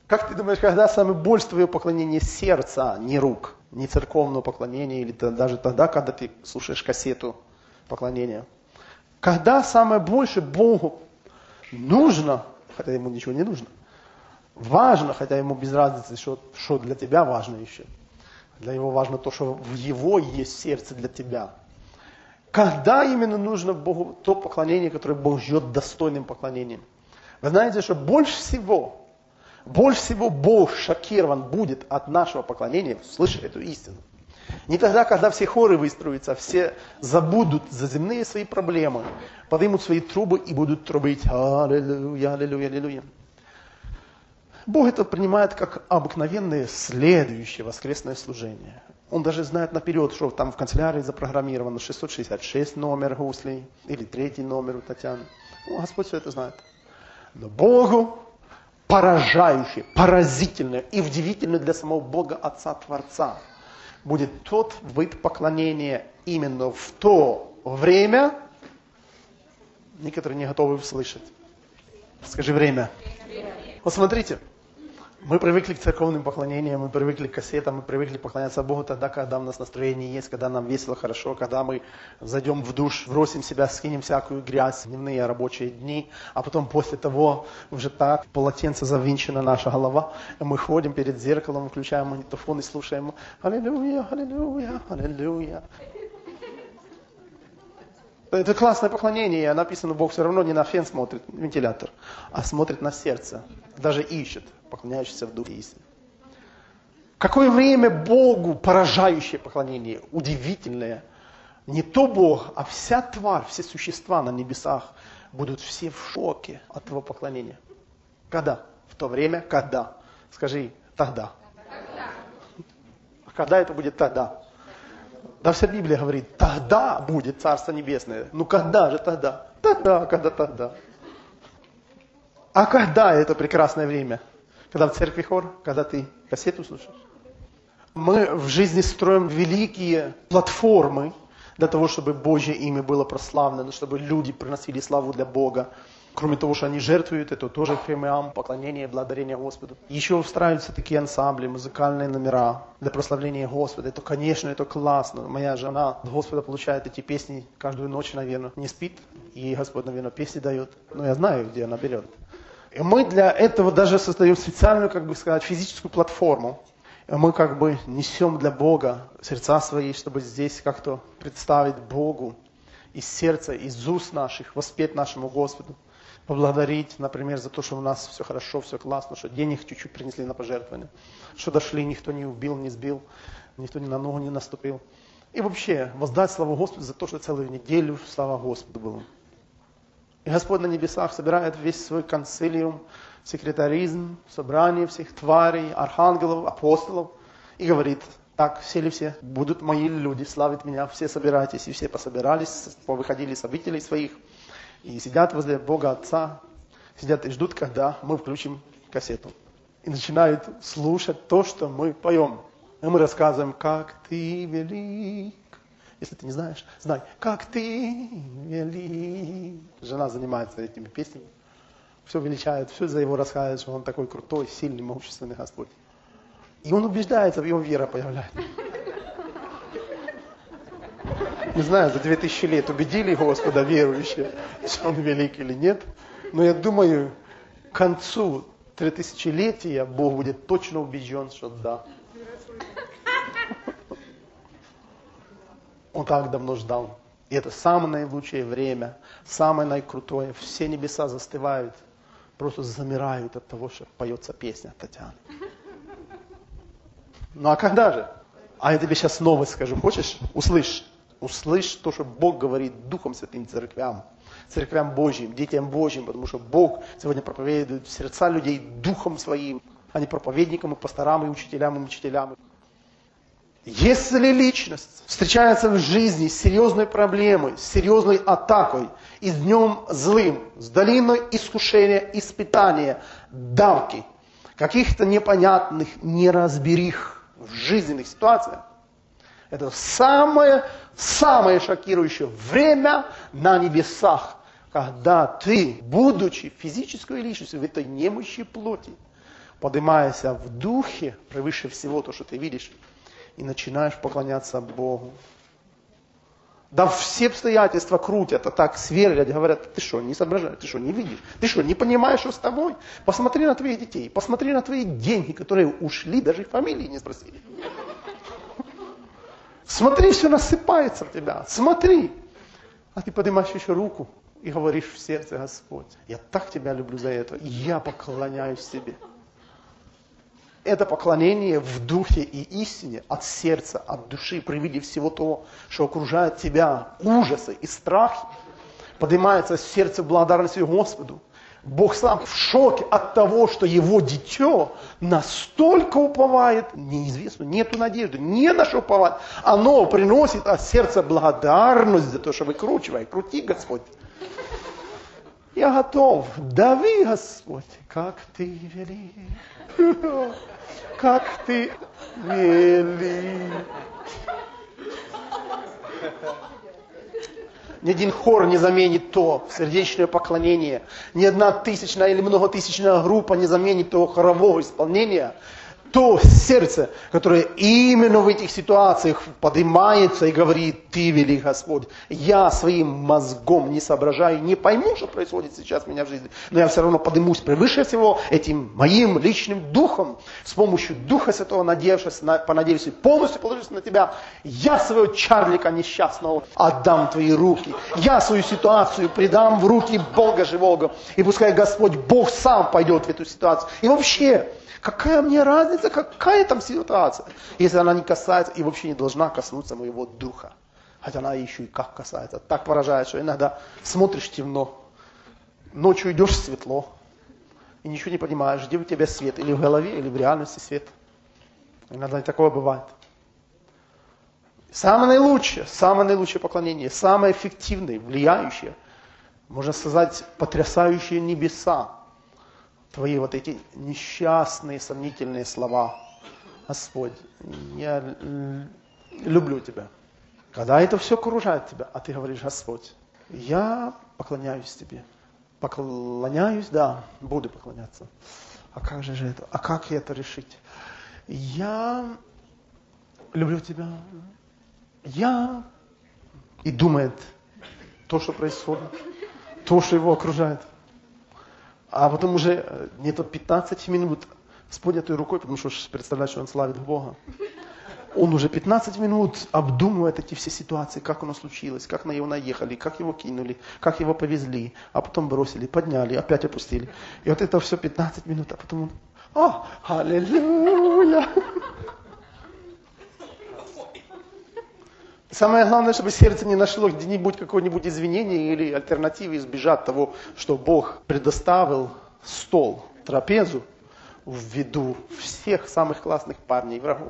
Как ты думаешь, когда самое больше твое поклонение сердца, не рук, не церковного поклонения, или даже тогда, когда ты слушаешь кассету поклонения? Когда самое больше Богу нужно, хотя ему ничего не нужно, важно, хотя ему без разницы, что для тебя важно еще. Для него важно то, что в его есть сердце для тебя. Когда именно нужно Богу то поклонение, которое Бог ждет достойным поклонением? Вы знаете, что больше всего Бог шокирован будет от нашего поклонения, слышать эту истину. Не тогда, когда все хоры выстроятся, все забудут за земные свои проблемы, поднимут свои трубы и будут трубить «Аллилуйя, аллилуйя, аллилуйя». Бог это принимает как обыкновенное следующее воскресное служение. Он даже знает наперед, что там в канцелярии запрограммировано 666 номер гуслей или 3 номер у Татьяны. Господь все это знает. Но Богу поражающее, поразительное и удивительное для самого Бога Отца Творца будет тот вид поклонения именно в то время, некоторые не готовы услышать. Скажи время. Вот смотрите, мы привыкли к церковным поклонениям, мы привыкли к кассетам, мы привыкли поклоняться Богу тогда, когда у нас настроение есть, когда нам весело, хорошо, когда мы зайдем в душ, бросим себя, скинем всякую грязь, дневные рабочие дни, а потом после того уже так, в полотенце завинчена наша голова, и мы ходим перед зеркалом, включаем магнитофон и слушаем «Аллилуйя, аллилуйя, аллилуйя». Это классное поклонение, написано, Бог все равно не на фен смотрит, вентилятор, а смотрит на сердце, даже ищет, поклоняющийся в духе истины. Какое время Богу поражающее поклонение, удивительное. Не то Бог, а вся тварь, все существа на небесах будут все в шоке от его поклонения. Когда? В то время, когда? Скажи, тогда. Когда это будет тогда? Да вся Библия говорит, тогда будет Царство Небесное. Ну когда же тогда? Тогда. А когда это прекрасное время? Когда в церкви хор? Когда ты кассету слушаешь? Мы в жизни строим великие платформы для того, чтобы Божье имя было прославлено, чтобы люди приносили славу для Бога. Кроме того, что они жертвуют, это тоже хремиам, поклонение, благодарение Господу. Еще устраиваются такие ансамбли, музыкальные номера для прославления Господа. Это, конечно, это классно. Моя жена от Господа получает эти песни каждую ночь, наверное, не спит. И Господь, наверное, песни дает. Но я знаю, где она берет. И мы для этого даже создаем специальную, как бы сказать, физическую платформу. И мы как бы несем для Бога сердца свои, чтобы здесь как-то представить Богу из сердца, из уст наших, воспеть нашему Господу. Поблагодарить, например, за то, что у нас все хорошо, все классно, что денег чуть-чуть принесли на пожертвование, что дошли, никто не убил, не сбил, никто ни на ногу не наступил. И вообще воздать славу Господу за то, что целую неделю слава Господу было. И Господь на небесах собирает весь свой консилиум, секретаризм, собрание всех тварей, архангелов, апостолов и говорит, так, все будут мои люди славить меня, все собирайтесь, и все пособирались, повыходили с обителей своих. И сидят возле Бога Отца, сидят и ждут, когда мы включим кассету. И начинают слушать то, что мы поем. И мы рассказываем, как ты велик. Если ты не знаешь, знай, как ты велик. Жена занимается этими песнями. Все величает, все за его рассказывает, что он такой крутой, сильный, могущественный Господь. И он убеждается, в его вера появляется. Не знаю, за 2000 лет убедили Господа верующие, что Он велик или нет. Но я думаю, к концу 3000-летия Бог будет точно убежден, что да. Он так давно ждал. И это самое наилучшее время, самое наикрутое. Все небеса застывают, просто замирают от того, что поется песня Татьяны. Ну а когда же? А я тебе сейчас новость скажу. Хочешь? Услышь то, что Бог говорит Духом Святым церквям Божьим, детям Божьим, потому что Бог сегодня проповедует в сердца людей Духом Своим, а не проповедникам, и пасторам, и учителям. Если личность встречается в жизни с серьезной проблемой, с серьезной атакой, и с днем злым, с долиной искушения, испытания, давки, каких-то непонятных неразберих в жизненных ситуациях, это самое шокирующее время на небесах, когда ты, будучи физической личностью в этой немощи плоти, поднимаешься в духе, превыше всего то, что ты видишь, и начинаешь поклоняться Богу. Да все обстоятельства крутят, а так сверлят, говорят, ты что, не соображаешь, ты что, не видишь, ты что, не понимаешь, что с тобой? Посмотри на твоих детей, посмотри на твои деньги, которые ушли, даже фамилии не спросили. Смотри, все насыпается в тебя, смотри. А ты поднимаешь еще руку и говоришь в сердце: Господь, я так тебя люблю за это, я поклоняюсь тебе. Это поклонение в духе и истине, от сердца, от души, при виде всего того, что окружает тебя, ужасы и страхи, поднимается в сердце благодарности Господу. Бог сам в шоке от того, что его дитё настолько уповает, неизвестно, нету надежды, не на что уповать. Оно приносит от сердца благодарность за то, что выкручивай, крути, Господь. Я готов, дави, Господь, как ты велик. Как ты велик. Ни один хор не заменит то сердечное поклонение. Ни одна тысячная или многотысячная группа не заменит того хорового исполнения. То сердце, которое именно в этих ситуациях поднимается и говорит: ты велик, Господь. Я своим мозгом не соображаю, не пойму, что происходит сейчас у меня в жизни. Но я все равно поднимусь превыше всего этим моим личным духом. С помощью Духа Святого, понадеюсь и полностью положусь на тебя. Я своего чарлика несчастного отдам в твои руки. Я свою ситуацию предам в руки Бога живого. И пускай Господь Бог сам пойдет в эту ситуацию. И вообще, какая мне разница, какая там ситуация, если она не касается и вообще не должна коснуться моего духа. Хотя она еще и как касается. Так поражает, что иногда смотришь темно, ночью идешь светло, и ничего не понимаешь, где у тебя свет, или в голове, или в реальности свет. Иногда и такое бывает. Самое наилучшее поклонение, самое эффективное, влияющее, можно сказать, потрясающие небеса. Твои вот эти несчастные, сомнительные слова: Господь, я люблю тебя. Когда это все окружает тебя, а ты говоришь: Господь, я поклоняюсь тебе. Поклоняюсь, да, буду поклоняться. А как же это? А как это решить? Я люблю тебя. И думает то, что происходит, то, что его окружает. А потом уже где-то 15 минут с поднятой рукой, потому что представляет, что он славит Бога. Он уже 15 минут обдумывает эти все ситуации, как оно случилось, как на него наехали, как его кинули, как его повезли, а потом бросили, подняли, опять опустили. И вот это все 15 минут, а потом он: аллилуйя! Самое главное, чтобы сердце не нашло где-нибудь какое-нибудь извинение или альтернативы избежать того, что Бог предоставил стол, трапезу в виду всех самых классных парней и врагов.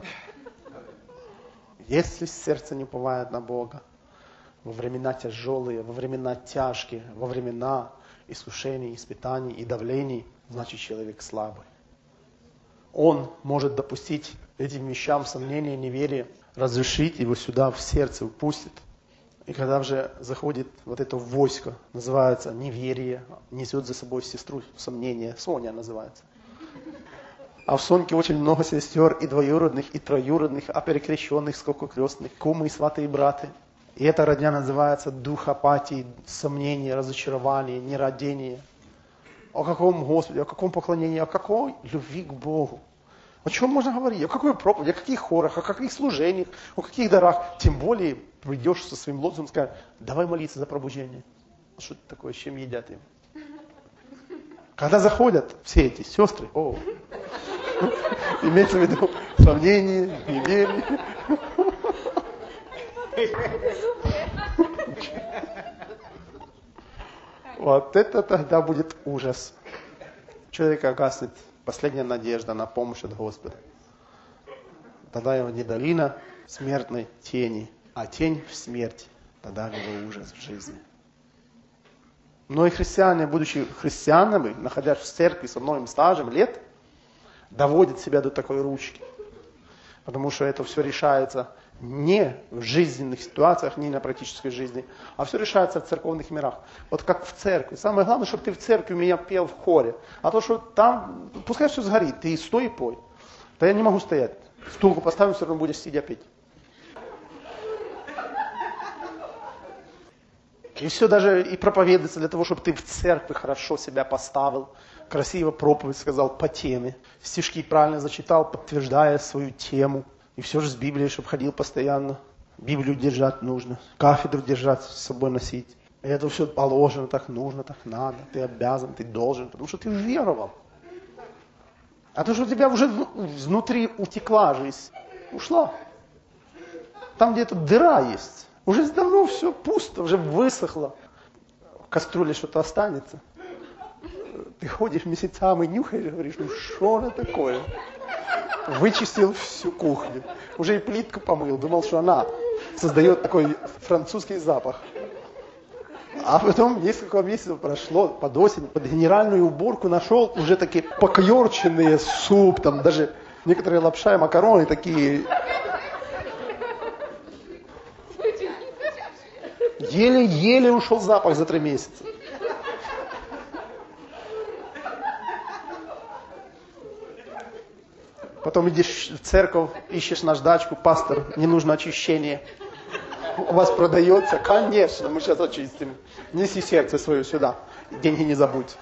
Если сердце не уповает на Бога во времена тяжелые, во времена тяжкие, во времена искушений, испытаний и давлений, значит, человек слабый. Он может допустить этим вещам сомнения, неверие, разрешить его сюда, в сердце, упустит. И когда уже заходит вот это войско, называется неверие, несет за собой сестру сомнения, Соня называется. А в Соньке очень много сестер, и двоюродных, и троюродных, а перекрещенных, сколькокрестных, кумы, сваты и браты. И эта родня называется дух апатии, сомнения, разочарования, нерадения. О каком Господе, о каком поклонении, о какой любви к Богу. О чем можно говорить? О какой проповеди, о каких хорах, о каких служениях, о каких дарах. Тем более придешь со своим лозунгом и скажешь: давай молиться за пробуждение. Что это такое, с чем едят им? Когда заходят все эти сестры, имеется в виду сомнение, неверие. Вот это тогда будет ужас. У человека гаснет последняя надежда на помощь от Господа. Тогда его не долина смертной тени, а тень в смерти. Тогда его ужас в жизни. Многие христиане, будучи христианами, находясь в церкви со многим стажем лет, доводят себя до такой ручки. Потому что это все решается Не в жизненных ситуациях, не на практической жизни, а все решается в церковных мирах. Вот как в церкви. Самое главное, чтобы ты в церкви у меня пел в хоре. А то, что там, пускай все сгорит, ты стой и пой. Да я не могу стоять. Стулку поставим, все равно будешь сидя петь. И все даже и проповедуется для того, чтобы ты в церкви хорошо себя поставил, красиво проповедь сказал по теме, стишки правильно зачитал, подтверждая свою тему. И все же с Библией, чтобы ходил постоянно. Библию держать нужно, кафедру держать, с собой носить. И это все положено, так нужно, так надо, ты обязан, ты должен, потому что ты веровал. А то, что у тебя уже внутри утекла жизнь, ушла. Там где-то дыра есть. Уже давно все пусто, уже высохло. В кастрюле что-то останется. Ты ходишь месяцами, нюхаешь, говоришь, ну что это такое? Вычистил всю кухню. Уже и плитку помыл. Думал, что она создает такой французский запах. А потом несколько месяцев прошло, под осень, под генеральную уборку нашел уже такие покорченные суп, там даже некоторые лапша и макароны такие. Еле-еле ушел запах за 3 месяца. Потом идешь в церковь, ищешь наждачку, пастор, не нужно очищение. У вас продается? Конечно, мы сейчас очистим. Неси сердце свое сюда, деньги не забудь.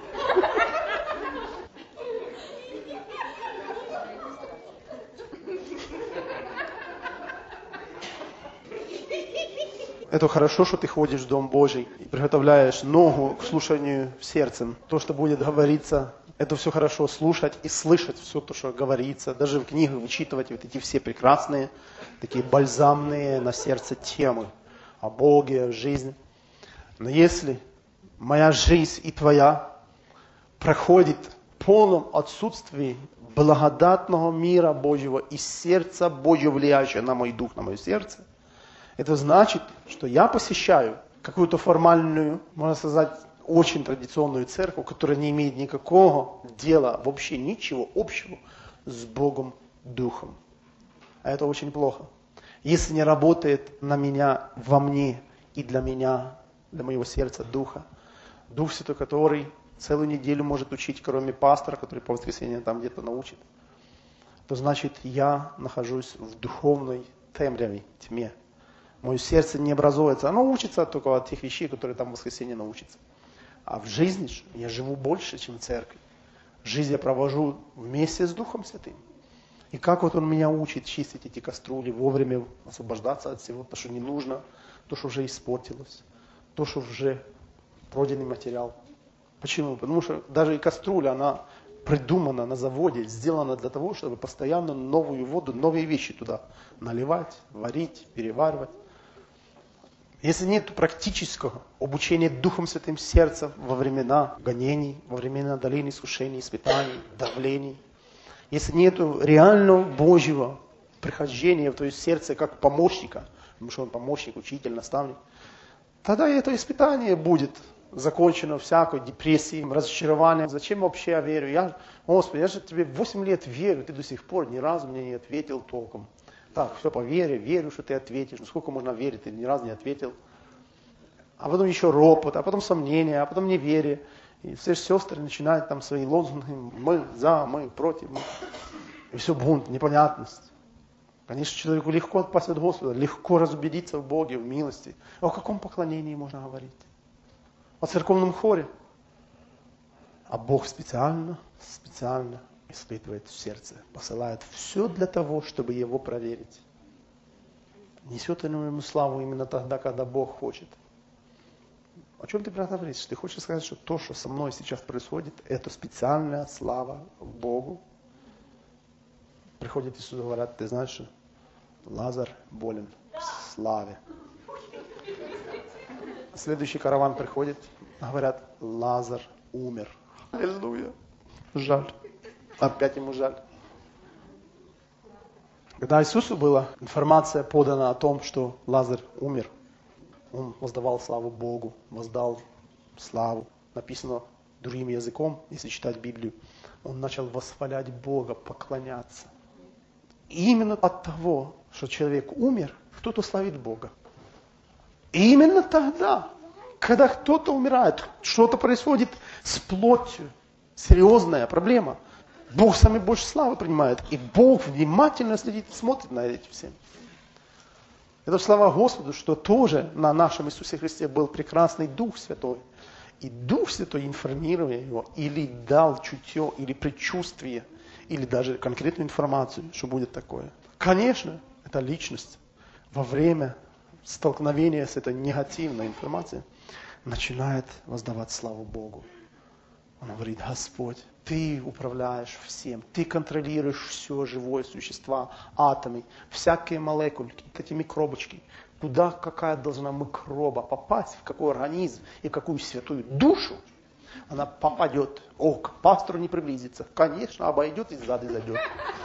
Это хорошо, что ты ходишь в Дом Божий и приготовляешь ногу к слушанию сердцем. То, что будет говориться, это все хорошо слушать и слышать все то, что говорится. Даже в книгах вычитывать вот эти все прекрасные, такие бальзамные на сердце темы о Боге, о жизни. Но если моя жизнь и твоя проходит в полном отсутствии благодатного мира Божьего и сердца Божьего, влияющего на мой дух, на мое сердце, это значит, что я посещаю какую-то формальную, можно сказать, очень традиционную церковь, которая не имеет никакого дела, вообще ничего общего с Богом Духом. А это очень плохо. Если не работает на меня, во мне и для меня, для моего сердца, Духа, Дух Святой, который целую неделю может учить, кроме пастора, который по воскресеньям там где-то научит, то значит, я нахожусь в духовной темряве, тьме. Мое сердце не образуется. Оно учится только от тех вещей, которые там в воскресенье научится. А в жизни я живу больше, чем в церкви. Жизнь я провожу вместе с Духом Святым. И как вот Он меня учит чистить эти кастрюли, вовремя освобождаться от всего, то, что не нужно, то, что уже испортилось, то, что уже пройденный материал. Почему? Потому что даже и кастрюля, она придумана на заводе, сделана для того, чтобы постоянно новую воду, новые вещи туда наливать, варить, переваривать. Если нет практического обучения Духом Святым сердца во времена гонений, во времена долины искушений, испытаний, давлений, если нет реального Божьего прихождения в твое сердце как помощника, потому что он помощник, учитель, наставник, тогда это испытание будет закончено всякой депрессией, разочарованием. Зачем вообще я верю? Господи, я же тебе 8 лет верю, ты до сих пор ни разу мне не ответил толком. Так, все по вере, верю, что ты ответишь. Ну сколько можно верить, ты ни разу не ответил. А потом еще ропот, а потом сомнения, а потом неверие. И все сестры начинают там свои лозунги, мы за, мы против. Мы. И все бунт, непонятность. Конечно, человеку легко отпасть от Господа, легко разубедиться в Боге, в милости. А о каком поклонении можно говорить? О церковном хоре. А Бог специально испытывает в сердце, посылает все для того, чтобы его проверить. Несет ему славу именно тогда, когда Бог хочет. О чем ты говоришь? Ты хочешь сказать, что то, что со мной сейчас происходит, это специальная слава Богу? Приходит Иисус и говорят, ты знаешь, что Лазарь болен в славе. Следующий караван приходит, говорят, Лазарь умер. Аллилуйя. Жаль. Опять ему жаль. Когда Иисусу была информация подана о том, что Лазарь умер, он воздавал славу Богу, воздал славу. Написано другим языком, если читать Библию. Он начал восхвалять Бога, поклоняться. И именно от того, что человек умер, кто-то славит Бога. И именно тогда, когда кто-то умирает, что-то происходит с плотью, серьезная проблема, Бог самый больше славы принимает. И Бог внимательно следит, смотрит на эти все. Это слава Господу, что тоже на нашем Иисусе Христе был прекрасный Дух Святой. И Дух Святой, информируя его, или дал чутье, или предчувствие, или даже конкретную информацию, что будет такое. Конечно, это личность во время столкновения с этой негативной информацией начинает воздавать славу Богу. Он говорит: Господь, Ты управляешь всем, Ты контролируешь все живое существо, атомы, всякие молекульки, эти микробочки. Куда какая должна микроба попасть, в какой организм и какую святую душу, она попадет. О, к пастору не приблизится. Конечно, обойдет и сзади зайдет.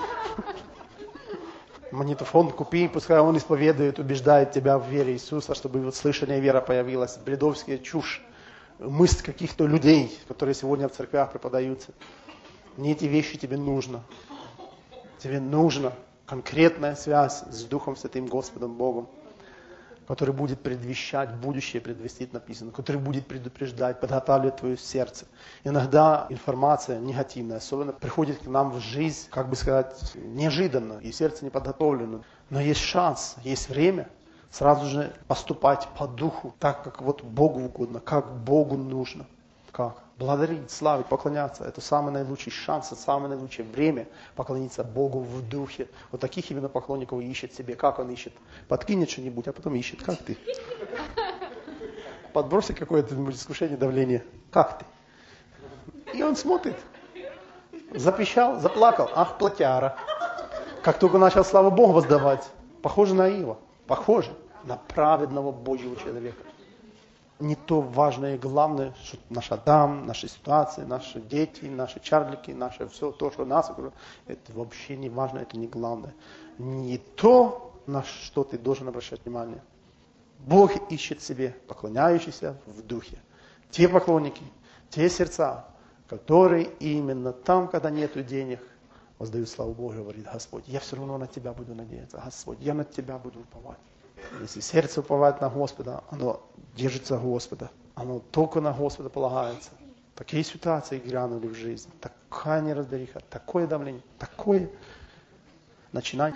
Магнитофон купи, пускай он исповедует, убеждает тебя в вере Иисуса, чтобы вот слышание вера появилась. Бредовская чушь, мысль каких-то людей, которые сегодня в церквях преподаются. Не эти вещи тебе нужно. Тебе нужна конкретная связь с Духом Святым, Господом Богом, который будет предвещать, будущее предвестить написано, который будет предупреждать, подготавливать твое сердце. Иногда информация негативная, особенно приходит к нам в жизнь, как бы сказать, неожиданно, и сердце не подготовлено. Но есть шанс, есть время сразу же поступать по духу, так как вот Богу угодно, как Богу нужно. Как? Благодарить, славить, поклоняться. Это самый наилучший шанс, это самое наилучшее время поклониться Богу в духе. Вот таких именно поклонников ищет себе. Как он ищет? Подкинет что-нибудь, а потом ищет. Как ты? Подбросит какое-то искушение, давление. Как ты? И он смотрит. Запищал, заплакал. Ах, плотяра. Как только начал славу Богу воздавать, похоже на Иова. Похоже на праведного Божьего человека. Не то важное и главное, что наш Адам, наши ситуации, наши дети, наши чарлики, наше все то, что нас окружает, это вообще не важно, это не главное. Не то, на что ты должен обращать внимание. Бог ищет себе поклоняющихся в духе. Те поклонники, те сердца, которые именно там, когда нету денег, воздают славу Богу, говорит: Господь, я все равно на Тебя буду надеяться. Господь, я на Тебя буду уповать. Если сердце уповает на Господа, оно держится Господа. Оно только на Господа полагается. Такие ситуации грянули в жизнь. Такая неразбериха, такое давление, такое. Начинай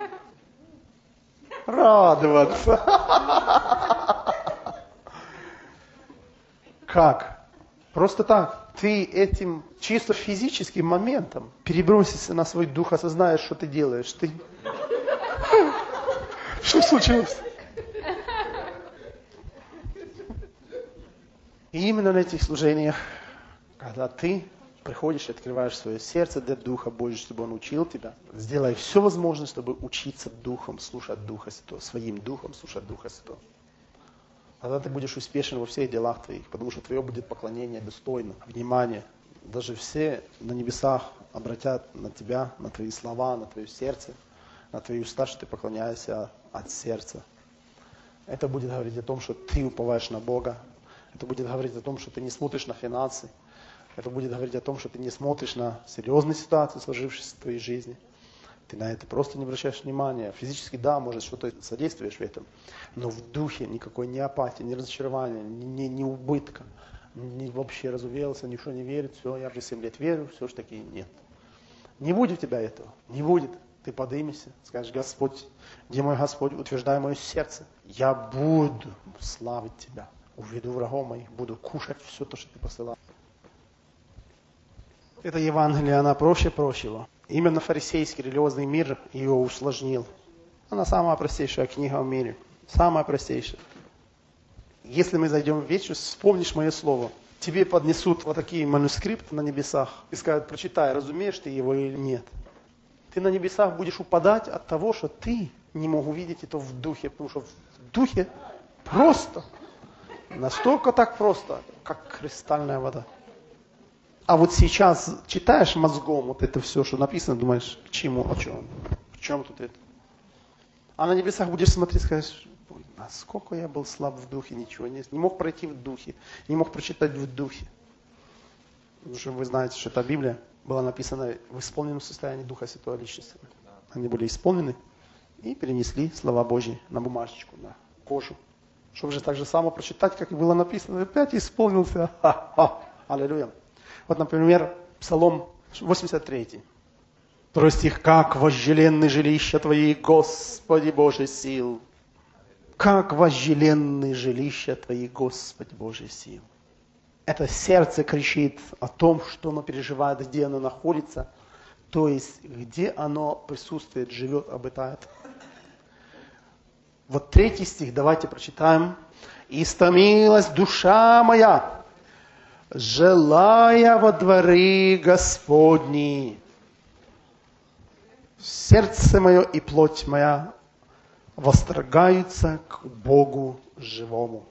радоваться. Как? Просто так. Ты этим чисто физическим моментом перебросишься на свой дух, осознаешь, что ты делаешь. Ты... Что случилось? И именно на этих служениях, когда ты приходишь и открываешь свое сердце для Духа Божьего, чтобы Он учил тебя, сделай все возможное, чтобы учиться Духом, слушать Духа Святого, своим Духом слушать Духа Святого. Тогда ты будешь успешен во всех делах твоих, потому что твое будет поклонение достойно, внимание. Даже все на небесах обратят на тебя, на твои слова, на твое сердце, на твои уста, что ты поклоняешься от сердца. Это будет говорить о том, что ты уповаешь на Бога. Это будет говорить о том, что ты не смотришь на финансы. Это будет говорить о том, что ты не смотришь на серьезные ситуации, сложившиеся в твоей жизни. Ты на это просто не обращаешь внимания. Физически, да, может, что-то содействуешь в этом. Но в духе никакой ни апатии, ни разочарования, ни убытка. Ни вообще разуверился, ничего не верит. Все, я уже 7 лет верю, все же таки нет. Не будет у тебя этого. Не будет. Ты поднимешься, скажешь: Господь, где мой Господь, утверждай мое сердце. Я буду славить Тебя. Уведу врагов моих, буду кушать все то, что Ты посылал. Это Евангелие, она проще прочего. Именно фарисейский религиозный мир ее усложнил. Она самая простейшая книга в мире. Самая простейшая. Если мы зайдем в вечность, вспомнишь мое слово. Тебе поднесут вот такие манускрипты на небесах и скажут: прочитай, разумеешь ты его или нет. Ты на небесах будешь упадать от того, что ты не мог увидеть это в духе. Потому что в духе просто, настолько так просто, как кристальная вода. А вот сейчас читаешь мозгом вот это все, что написано, думаешь: к чему, о чем? В чем тут это? А на небесах будешь смотреть и скажешь: насколько я был слаб в духе, ничего не мог пройти в духе, не мог прочитать в духе. Потому что вы знаете, что эта Библия была написана в исполненном состоянии Духа Святого личностями. Они были исполнены и перенесли слова Божьи на бумажечку, на кожу. Чтобы же так же само прочитать, как и было написано. Опять исполнился. Ха-ха. Аллилуйя. Вот, например, Псалом 83. 2 стих. «Как вожделенны жилища Твои, Господи Боже сил». Как вожделенны жилища Твои, Господи Боже сил. Это сердце кричит о том, что оно переживает, где оно находится, то есть где оно присутствует, живет, обитает. Вот 3 стих, давайте прочитаем. «Истомилась душа моя, желая во дворы Господни. Сердце мое и плоть моя восторгаются к Богу живому».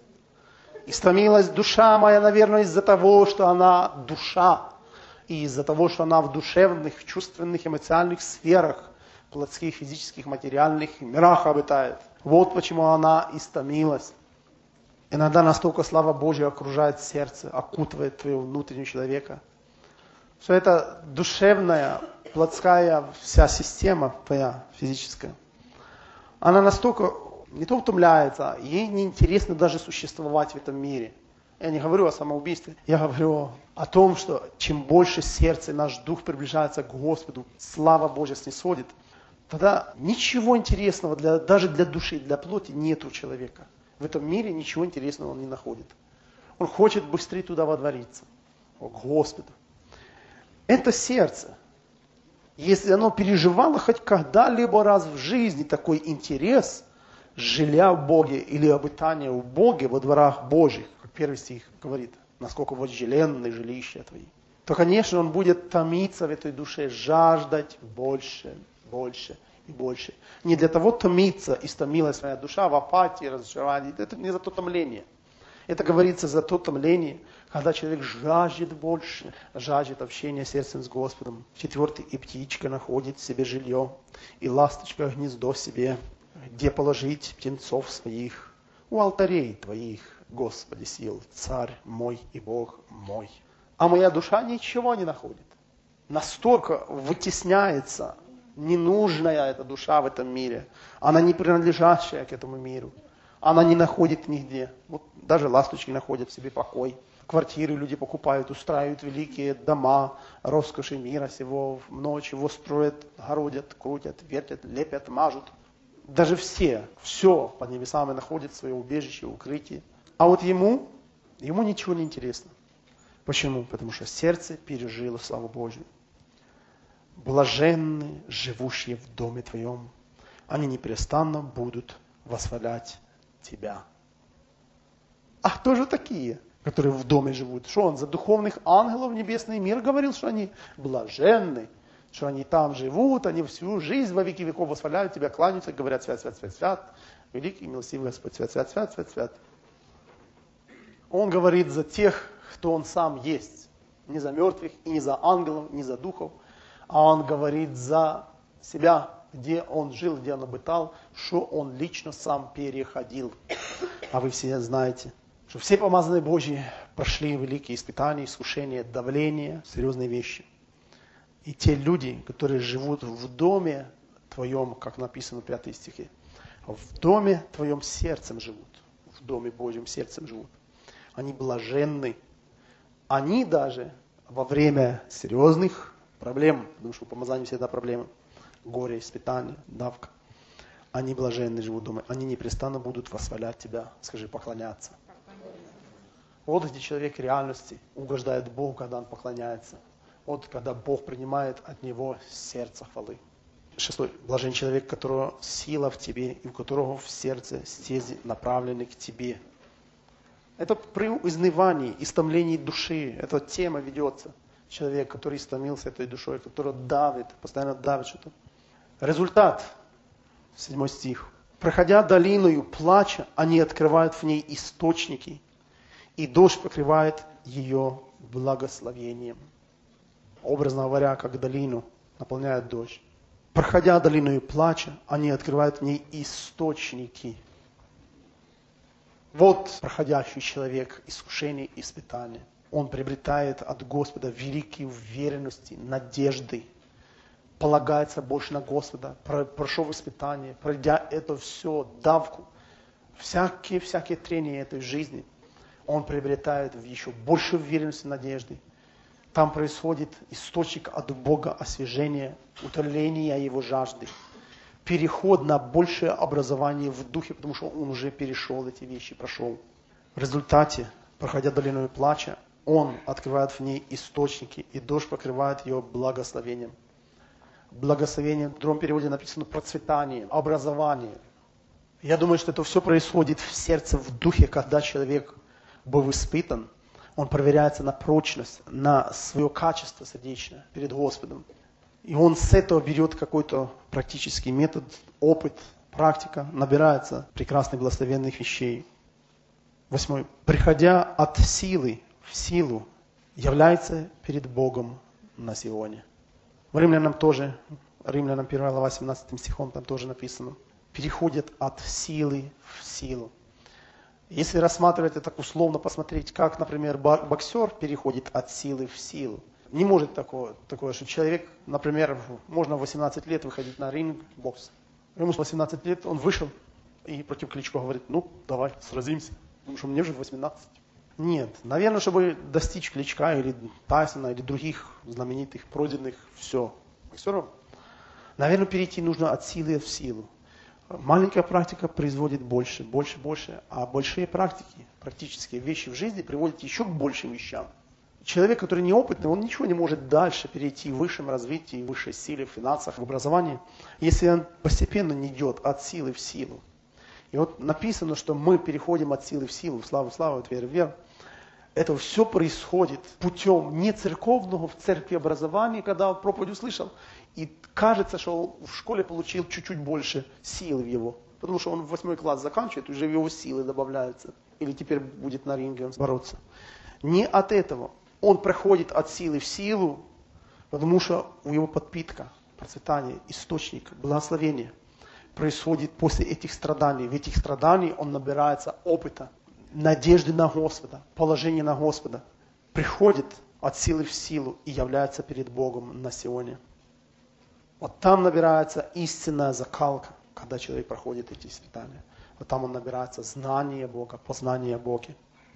Истомилась душа моя, наверное, из-за того, что она душа, и из-за того, что она в душевных, чувственных, эмоциональных сферах, плотских, физических, материальных мирах обитает. Вот почему она истомилась. Иногда настолько слава Божья окружает сердце, окутывает твоего внутреннего человека. Что это душевная, плотская вся система твоя физическая. Она настолько не то утомляется, ей неинтересно даже существовать в этом мире. Я не говорю о самоубийстве, я говорю о том, что чем больше сердце, наш дух приближается к Господу, слава Божья снисходит, тогда ничего интересного даже для души, для плоти нет у человека. В этом мире ничего интересного он не находит. Он хочет быстрее туда водвориться, к Господу. Это сердце, если оно переживало хоть когда-либо раз в жизни такой интерес, жиля в Боге или обитание в Боге во дворах Божьих, как 1 стих говорит, насколько вожделенны жилища Твои, то, конечно, он будет томиться в этой душе, жаждать больше, больше и больше. Не для того томиться, истомилась моя душа в апатии, разочаровании. Это не за то томление. Это говорится за то томление, когда человек жаждет больше, жаждет общения сердцем с Господом. 4. И птичка находит себе жилье, и ласточка гнездо себе, где положить птенцов своих. У алтарей Твоих, Господи сил, Царь мой и Бог мой. А моя душа ничего не находит. Настолько вытесняется ненужная эта душа в этом мире. Она не принадлежащая к этому миру. Она не находит нигде. Вот даже ласточки находят в себе покой. Квартиры люди покупают, устраивают великие дома, роскоши мира сего, много чего строят, городят, крутят, вертят, лепят, мажут. Даже все под небесами находят свое убежище, укрытие. А вот ему ничего не интересно. Почему? Потому что сердце пережило славу Божию. Блаженны, живущие в доме Твоем, они непрестанно будут восхвалять Тебя. А кто же такие, которые в доме живут? Что он за духовных ангелов в небесный мир говорил, что они блаженны, что они там живут, они всю жизнь во веки веков восхваляют Тебя, кланяются, говорят: свят, свят, свят, свят, великий, милостивый Господь, свят, свят, свят, свят, свят. Он говорит за тех, кто он сам есть. Не за мертвых, и не за ангелов, не за духов, а он говорит за себя, где он жил, где он обитал, что он лично сам переходил. А вы все знаете, что все помазанные Божьи прошли великие испытания, искушения, давления, серьезные вещи. И те люди, которые живут в доме Твоем, как написано в 5 стихе, в доме Твоем сердцем живут, в доме Божьем сердцем живут, они блаженны. Они даже во время серьезных проблем, потому что у помазания всегда проблемы, горе, испытания, давка, они блаженны живут дома, они непрестанно будут восхвалять Тебя, скажи, поклоняться. Вот где человек в реальности угождает Богу, когда он поклоняется. Вот когда Бог принимает от него сердце хвалы. 6. Блажен человек, у которого сила в тебе, и у которого в сердце стези направлены к тебе. Это при изнывании, истомлении души. Эта тема ведется. Человек, который истомился этой душой, который давит, постоянно давит что-то. Результат. 7 стих. Проходя долиною плача, они открывают в ней источники, и дождь покрывает ее благословением. Образно говоря, как долину наполняет дождь. Проходя долиною плача, они открывают в ней источники. Вот проходящий человек искушение и испытание. Он приобретает от Господа великие уверенности, надежды. полагается больше на Господа, прошел испытание, пройдя это все, давку, всякие трения этой жизни, он приобретает еще больше уверенности и надежды. Там происходит источник от Бога освежения, утоления его жажды, переход на большее образование в духе, потому что он уже перешел эти вещи, прошел. В результате, проходя долину плача, он открывает в ней источники, и дождь покрывает ее благословением. Благословение, в другом переводе написано процветание, образование. Я думаю, что это все происходит в сердце, в духе, когда человек был испытан, он проверяется на прочность, на свое качество сердечное перед Господом. И он с этого берет какой-то практический метод, опыт, практика, набирается прекрасных благословенных вещей. 8. Приходя от силы в силу, является перед Богом на Сионе. В Римлянам 1 глава 17 стихом там тоже написано. Переходят от силы в силу. Если рассматривать это так условно, посмотреть, как, например, боксер переходит от силы в силу. Не может такое, что человек, например, можно в 18 лет выходить на ринг бокс. Ему 18 лет, он вышел и против Кличко говорит, давай, сразимся, потому что мне же 18. Нет, наверное, чтобы достичь Кличка или Тайсона, или других знаменитых, пройденных, все, боксеров, наверное, перейти нужно от силы в силу. Маленькая практика производит больше, а большие практики, практические вещи в жизни приводят еще к большим вещам. Человек, который неопытный, он ничего не может дальше перейти в высшем развитии, в высшей силе, в финансах, в образовании, если он постепенно не идет от силы в силу. И вот написано, что мы переходим от силы в силу, в славу, от веры в веру. Это все происходит путем не церковного, в церкви образования, когда он проповедь услышал, и кажется, что он в школе получил чуть-чуть больше силы в его. Потому что он 8 класс заканчивает, уже в его силы добавляются. Или теперь будет на ринге бороться. Не от этого. Он проходит от силы в силу, потому что у него подпитка, процветание, источник, благословение происходит после этих страданий. В этих страданиях он набирается опыта, надежды на Господа, положения на Господа. Приходит от силы в силу и является перед Богом на Сионе. Вот там набирается истинная закалка, когда человек проходит эти испытания. Вот там он набирается знания Бога, познания о Боге.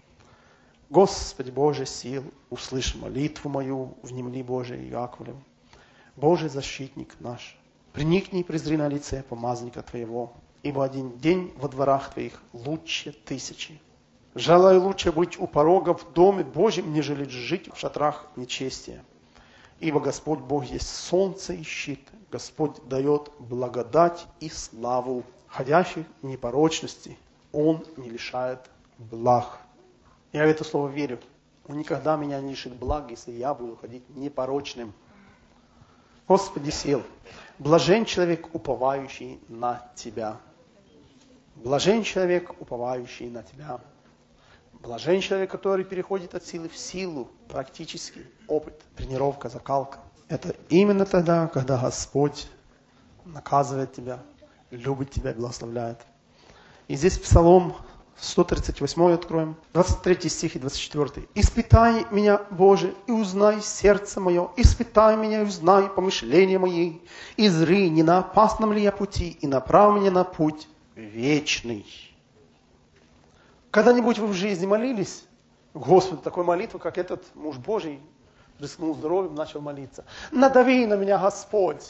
Господи Боже сил, услышь молитву мою, внемли Божие Яковлев. Божий защитник наш, приникни и презри на лице помазника Твоего, ибо один день во дворах Твоих лучше 1000. Желаю лучше быть у порога в доме Божьем, нежели жить в шатрах нечестия. Ибо Господь Бог есть солнце и щит. Господь дает благодать и славу. Ходящих в непорочности Он не лишает благ. Я в это слово верю. Он никогда меня не лишит благ, если я буду ходить непорочным. Господи сил, блажен человек, уповающий на Тебя. Блажен человек, уповающий на Тебя. Блажен человек, который переходит от силы в силу, практически опыт, тренировка, закалка. Это именно тогда, когда Господь наказывает тебя, любит тебя, благословляет. И здесь Псалом 138 откроем, 23 стих и 24. «Испытай меня, Боже, и узнай сердце мое, испытай меня и узнай помышления мои, и зри, не на опасном ли я пути, и направь меня на путь вечный». Когда-нибудь вы в жизни молились Господу такой молитвы, как этот муж Божий, рискнул здоровьем, начал молиться. Надави на меня, Господь.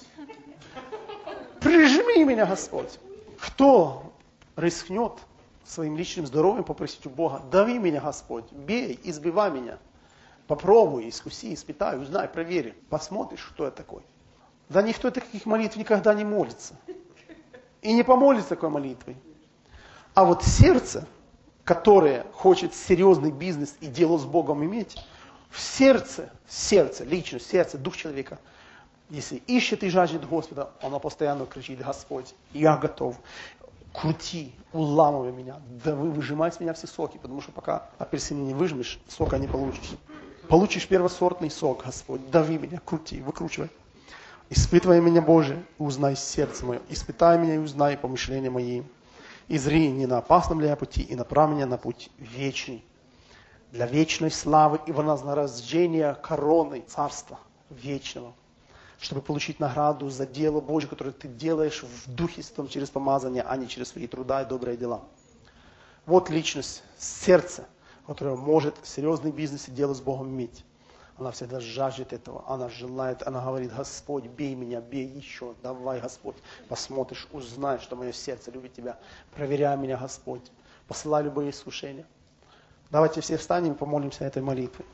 Прижми меня, Господь. Кто рискнет своим личным здоровьем попросить у Бога, дави меня, Господь, бей, избивай меня. Попробуй, искуси, испытай, узнай, проверь. Посмотришь, кто я такой. Да никто таких молитв никогда не молится. И не помолится такой молитвой. А вот сердце, которое хочет серьезный бизнес и дело с Богом иметь, в сердце, личность, сердце, дух человека, если ищет и жаждет Господа, оно постоянно кричит: Господь, я готов. Крути, уламывай меня, да выжимай с меня все соки, потому что пока апельсины не выжмешь, сока не получишь. Получишь первосортный сок, Господь, дави меня, крути, выкручивай. Испытывай меня, Боже, и узнай сердце мое, испытай меня и узнай помышления мои. И зри, не на опасном ли я пути, и направь меня на путь вечный. Для вечной славы и вознаграждения короны Царства Вечного. чтобы получить награду за дело Божье, которое ты делаешь в Духе Святом через помазание, а не через свои труда и добрые дела. Вот личность, сердце, которое может серьезный бизнес и дело с Богом иметь. Она всегда жаждет этого, она желает, она говорит: Господь, бей меня, бей еще, давай, Господь, посмотришь, узнаешь, что мое сердце любит Тебя. Проверяй меня, Господь, посылай любые искушения. Давайте все встанем и помолимся этой молитвой.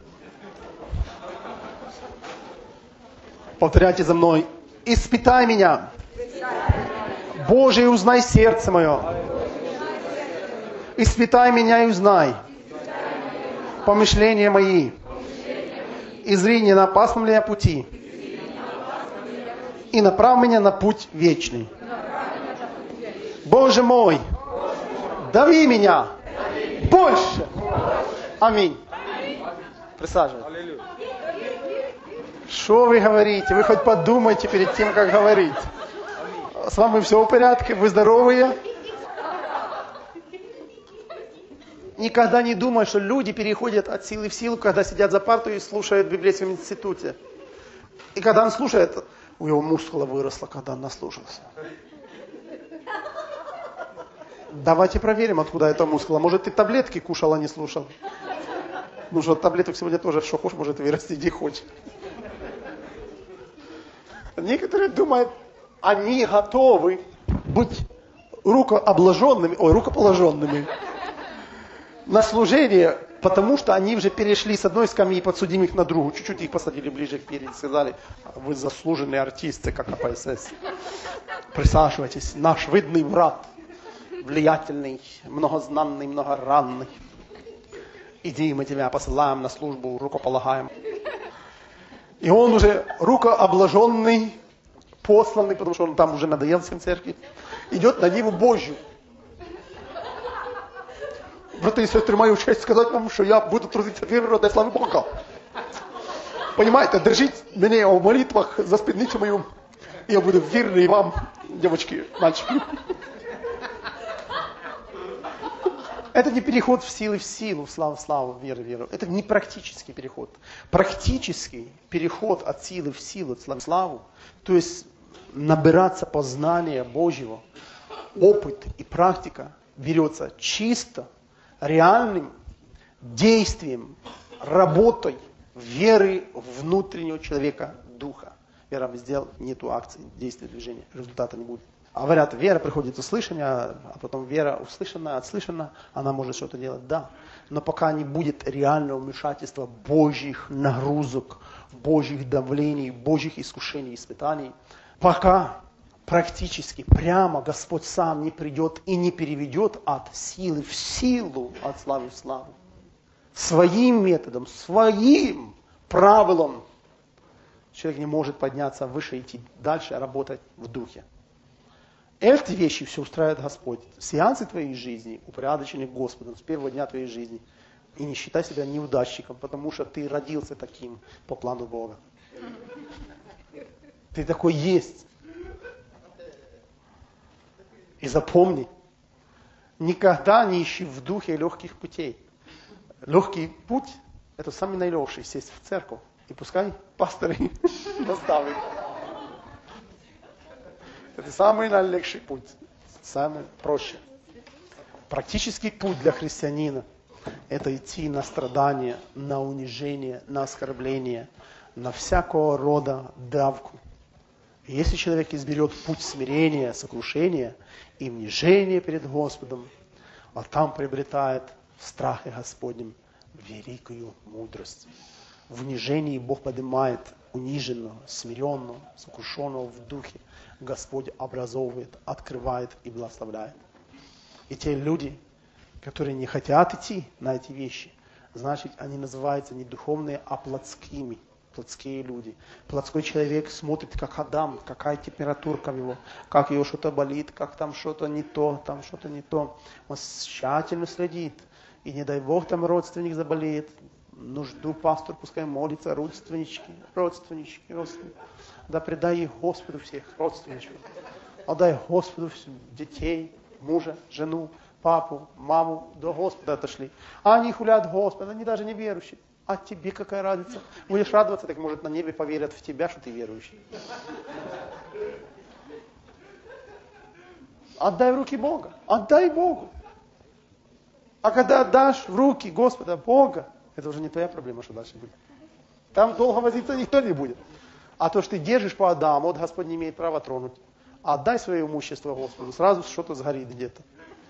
Повторяйте за мной. Испытай меня, Боже, и узнай сердце мое. Испытай меня и узнай помышления мои. И зри, не на опасном ли я пути. И направь меня на путь вечный. Боже мой, дави меня больше. Аминь. Присаживайтесь. Что вы говорите? Вы хоть подумайте перед тем, как говорить. С вами все в порядке? Вы здоровые? Никогда не думай, что люди переходят от силы в силу, когда сидят за партой и слушают в библейском институте. И когда он слушает, у него мускула выросла, когда он наслушался. Давайте проверим, откуда это мускула. Может, ты таблетки кушал, а не слушал? Ну что, таблеток сегодня тоже, что хочешь, может вырасти, где хочешь. Некоторые думают, они готовы быть рукоположенными на служение, потому что они уже перешли с одной скамьи подсудимых на другую. Чуть-чуть их посадили ближе вперед, сказали: вы заслуженные артисты, как АПСС. Присаживайтесь, наш видный брат, влиятельный, многознанный, многоранный. Иди, мы тебя посылаем на службу, рукополагаем. И он уже рукообложенный, посланный, потому что он там уже надоел всем церкви, идет на Ниву Божью. Браты и сестры, мою честь сказать вам, что я буду трудиться в вере ради славы Бога. Понимаете, держите меня в молитвах за спидницу мою. Я буду верный вам, девочки, мальчики. Это не переход в силу, в славу, веру, веру. Это не практический переход. Практический переход от силы в силу, от славы в славу, то есть набираться познания Божьего, опыт и практика берется чисто реальным действием, работой веры внутреннего человека, духа. Вера без дел, нету акций, действия, движения, результата не будет. А говорят, вера приходит от услышания, а потом вера услышанная, отслышана, она может что-то делать, да. Но пока не будет реального вмешательства Божьих нагрузок, Божьих давлений, Божьих искушений, испытаний, пока практически прямо Господь сам не придет и не переведет от силы в силу, от славы в славу. Своим методом, своим правилом человек не может подняться выше, идти дальше, работать в духе. Эти вещи все устраивает Господь. Сеансы твоей жизни упорядочены Господом с первого дня твоей жизни. И не считай себя неудачником, потому что ты родился таким по плану Бога. Ты такой есть. И запомни, никогда не ищи в духе легких путей. Легкий путь – это самый наилегший, сесть в церковь. И пускай пасторы наставят. Это самый наилегший путь, самый проще. Практический путь для христианина – это идти на страдания, на унижение, на оскорбление, на всякого рода давку. И если человек изберет путь смирения, сокрушения и унижения перед Господом, он там приобретает в страхе Господнем великую мудрость. В унижении Бог поднимает униженного, смиренного, сокрушенного в духе. Господь образовывает, открывает и благословляет. И те люди, которые не хотят идти на эти вещи, значит, они называются не духовные, а плотскими. Плотские люди. Плотской человек смотрит, как Адам, какая температурка его, как его что-то болит, как там что-то не то, там что-то не то. Он тщательно следит. И не дай Бог, там родственник заболеет. Нужду пастор, пускай молится, родственнички. Да предай их Господу всех родственничков. Отдай Господу детей, мужа, жену, папу, маму, до Господа отошли. А они хулят Господа, они даже не верующие. А тебе какая разница? Будешь радоваться, так может на небе поверят в тебя, что ты верующий. Отдай в руки Бога. Отдай Богу. А когда отдашь в руки Господа Бога, это уже не твоя проблема, что дальше будет. Там долго возиться никто не будет. А то, что ты держишь по Адаму, вот Господь не имеет права тронуть. Отдай свое имущество Господу, сразу что-то сгорит где-то.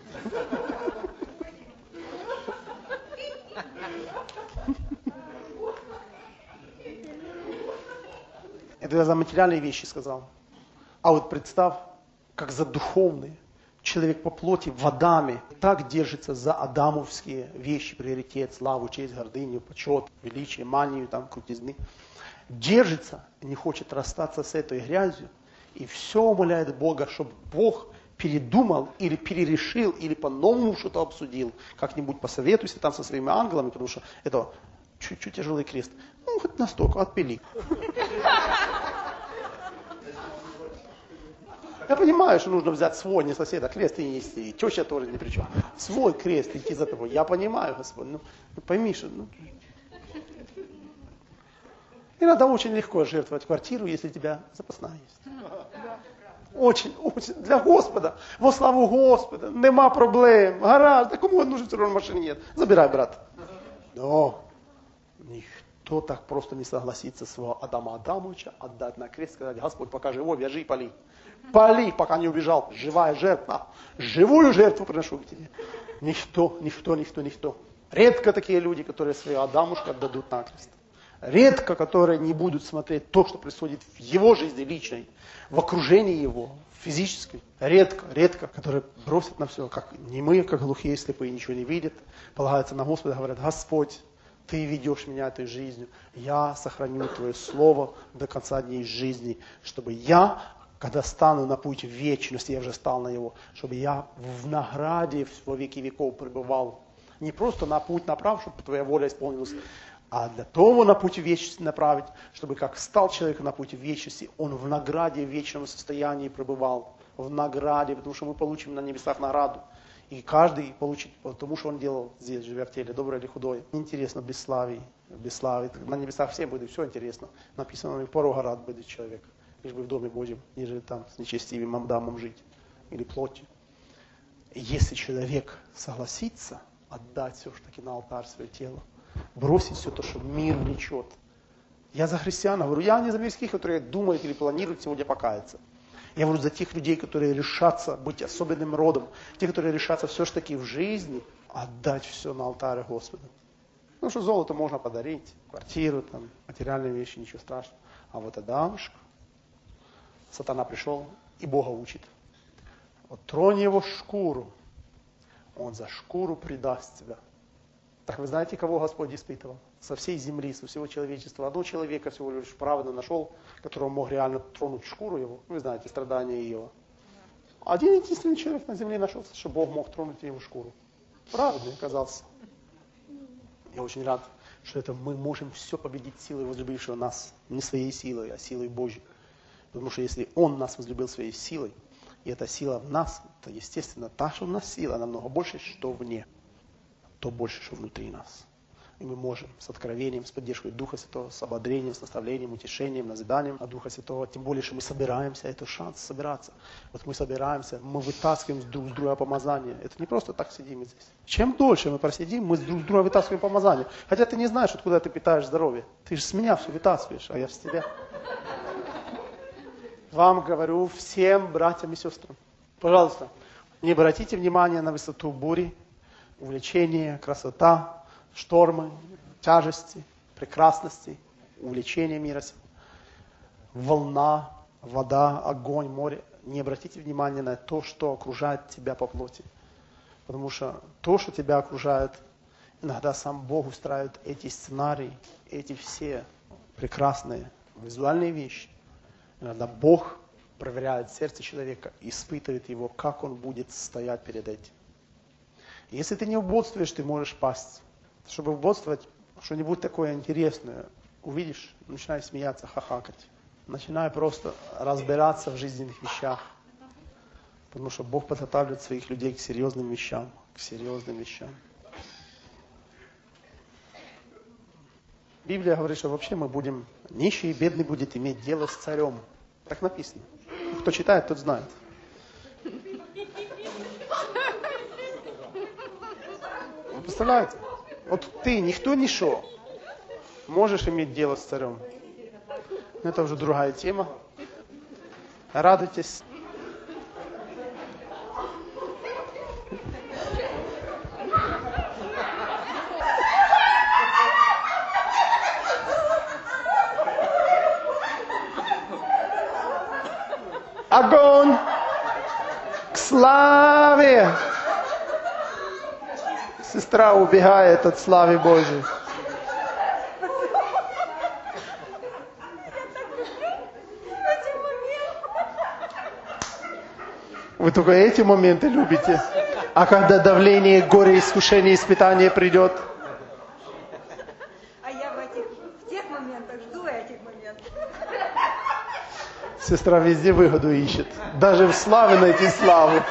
Это я за материальные вещи сказал. А вот представь, как за духовные. Человек по плоти в Адаме так держится за адамовские вещи, приоритет, славу, честь, гордыню, почет, величие, манию, там, крутизны. Держится, не хочет расстаться с этой грязью. И все умоляет Бога, чтобы Бог передумал или перерешил, или по-новому что-то обсудил. Как-нибудь посоветуйся там со своими ангелами, потому что это чуть-чуть тяжелый крест. Ну, хоть настолько, отпили. Я понимаю, что нужно взять свой, не соседа, крест и нести. И теща тоже ни при чем. Свой крест идти за тобой. Я понимаю, Господь. Ну пойми, что... Иногда очень легко жертвовать квартиру, если у тебя запасная есть. Очень, очень. Для Господа. Во славу Господа. Нема проблем. Гараж. Да кому нужен все равно машины нет. Забирай, брат. Но никто так просто не согласится своего Адама Адамовича отдать на крест, сказать: Господь, пока живой, вяжи и пали. Пали, пока не убежал. Живая жертва. Живую жертву приношу к тебе. Никто. Редко такие люди, которые свою Адамушку отдадут на крест. Редко, которые не будут смотреть то, что происходит в его жизни личной, в окружении его, физической. Редко, которые бросят на все, как немые, как глухие, слепые, ничего не видят, полагаются на Господа, говорят: Господь, Ты ведешь меня этой жизнью, я сохраню Твое Слово до конца дней жизни, чтобы я, когда стану на путь вечности, я уже стал на его, чтобы я в награде во веки веков пребывал. Не просто на путь направ, чтобы Твоя воля исполнилась, а для того на путь вечности направить, чтобы как стал человек на путь вечности, он в награде в вечном состоянии пребывал. В награде, потому что мы получим на небесах награду. И каждый получит, потому что он делал здесь, живя в теле, доброе или худое. Интересно, бесславие. На небесах всем будет все интересно. Написано, порога рад будет человек, лишь бы в Доме Божьем, нежели там с нечестивым Адамом жить. Или плотью. Если человек согласится отдать все-таки на алтарь свое тело, бросить все то, что мир влечет. Я за христиан говорю, я не за мирских, которые думают или планируют сегодня покаяться. Я говорю за тех людей, которые решатся быть особенным родом, те, которые решатся все-таки в жизни отдать все на алтарь Господа. Потому что золото можно подарить, квартиру, там, материальные вещи, ничего страшного. А вот Адамушка, сатана пришел и Бога учит. Вот тронь его шкуру, он за шкуру предаст тебя. Так вы знаете, кого Господь испытывал? Со всей земли, со всего человечества. Одного человека всего лишь правда нашел, которого мог реально тронуть шкуру его. Вы знаете, страдания Иова. Один единственный человек на земле нашелся, что Бог мог тронуть его шкуру. Праведный оказался. Я очень рад, что это мы можем все победить силой возлюбившего нас. Не своей силой, а силой Божьей. Потому что если Он нас возлюбил своей силой, и эта сила в нас, то, естественно, та, что у нас сила, намного больше, что вне, то больше, что внутри нас. И мы можем с откровением, с поддержкой Духа Святого, с ободрением, с наставлением, утешением, назиданием от Духа Святого, тем более, что мы собираемся, это шанс собираться. Вот мы собираемся, мы вытаскиваем друг с друга помазание. Это не просто так сидим здесь. Чем дольше мы просидим, мы друг с друга вытаскиваем помазание. Хотя ты не знаешь, откуда ты питаешь здоровье. Ты же с меня все вытаскиваешь, а я с тебя. Вам говорю, всем братьям и сестрам, пожалуйста, не обратите внимания на высоту бури, увлечение, красота, штормы, тяжести, прекрасности, увлечение мира сего. Волна, вода, огонь, море. Не обратите внимания на то, что окружает тебя по плоти. Потому что то, что тебя окружает, иногда сам Бог устраивает эти сценарии, эти все прекрасные визуальные вещи. Иногда Бог проверяет сердце человека, испытывает его, как он будет стоять перед этим. Если ты не убодствуешь, ты можешь пасть. Чтобы убодствовать, что-нибудь такое интересное увидишь, начинай смеяться, хахакать. Начинай просто разбираться в жизненных вещах. Потому что Бог подготавливает своих людей к серьезным вещам. К серьезным вещам. Библия говорит, что вообще мы будем, нищий и бедный будет иметь дело с царем. Так написано. Кто читает, тот знает. Вы представляете? Вот ты, никто, ничто, можешь иметь дело с царем. Это уже другая тема. Радуйтесь. Огонь к славе. Сестра убегает от славы Божьей. Вы только эти моменты любите. А когда давление, горе, искушение, испытание придет? А я в тех моментах жду этих моментов. Сестра везде выгоду ищет. Даже в славе найти славу.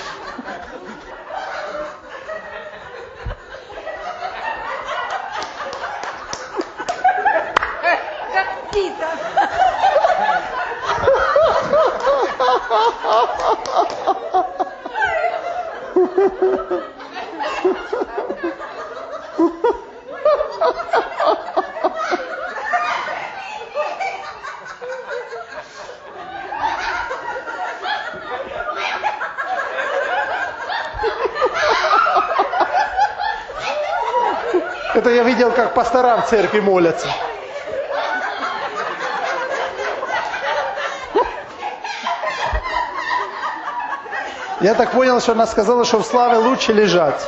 Как птица. Это я видел, как пастора в церкви молятся. Я так понял, что она сказала, что в славе лучше лежать.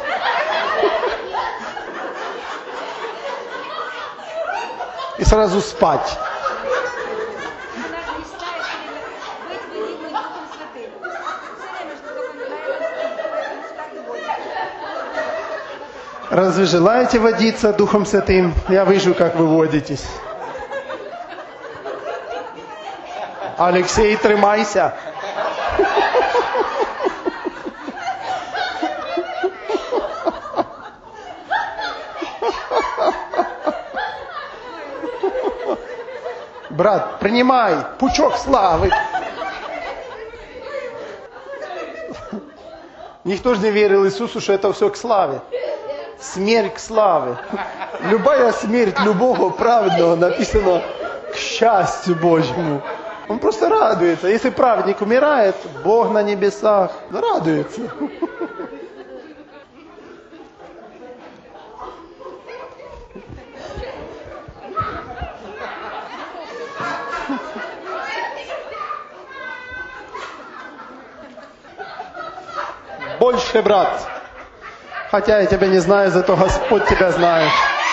И сразу спать. Она же мечтает быть водимой Духом Святым. Все время, что только на этом спит, так и будет. Разве желаете водиться Духом Святым? Я вижу, как вы водитесь. Алексей, тримайся. Брат, принимай пучок славы. Никто же не верил Иисусу, что это все к славе. Смерть к славе. Любая смерть любого праведного написано к счастью Божьему. Он просто радуется. Если праведник умирает, Бог на небесах радуется. Больше, брат. Хотя я тебя не знаю, зато Господь тебя знает.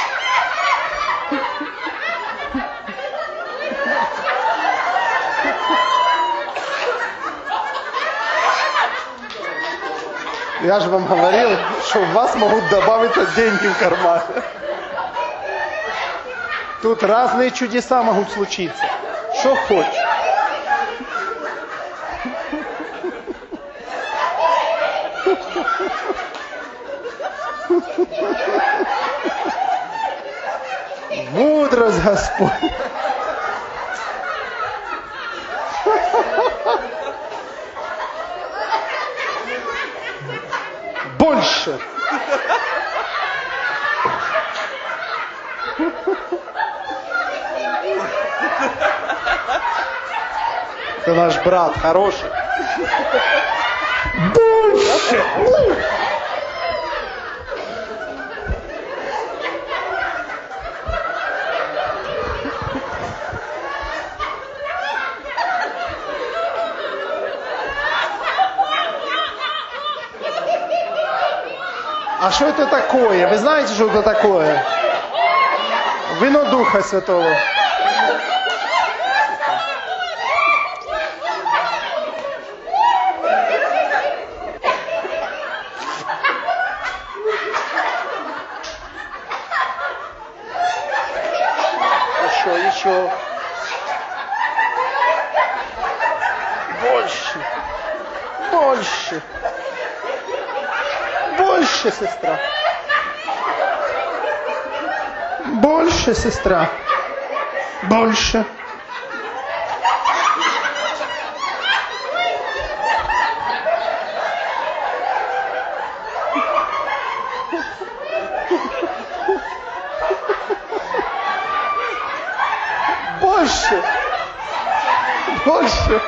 Я же вам говорил, что в вас могут добавиться деньги в карман. Тут разные чудеса могут случиться. Что хочешь. Мудрость Господь. Больше. Это наш брат хороший. Больше. А что это такое? Вы знаете, что это такое? Вино Духа Святого. Еще. Больше. Больше, сестра. Больше. Больше, сестра. Больше. Больше. Больше.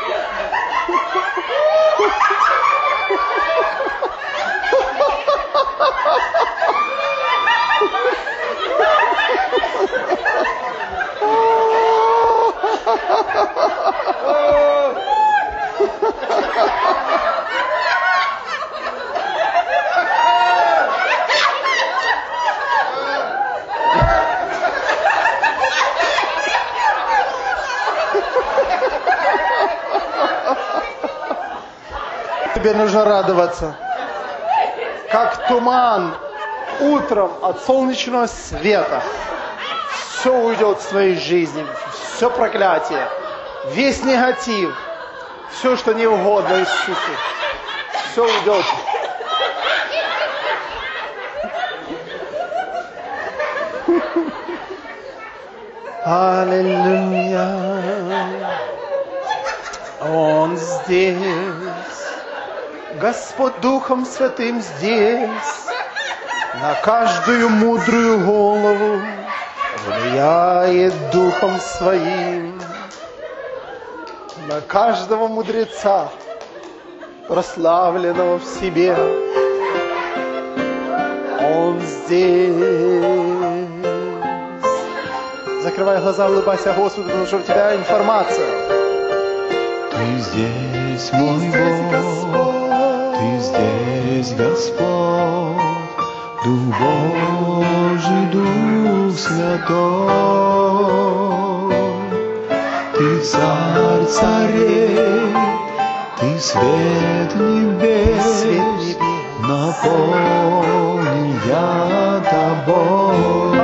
Тебе нужно радоваться, как туман утром от солнечного света. Все уйдет в твоей жизни, все проклятие, весь негатив, все, что не угодно Иисусу, все уйдет. Аллилуйя, Он здесь. Господь Духом Святым здесь, на каждую мудрую голову влияет Духом Своим, на каждого мудреца, прославленного в себе. Он здесь. Закрывай глаза, улыбайся Господу, потому что у тебя информация. Ты здесь, мой Бог. Ты здесь, Господь, Дух Божий, Дух Святой. Ты царь царей, Ты свет небес, наполнен я Тобой.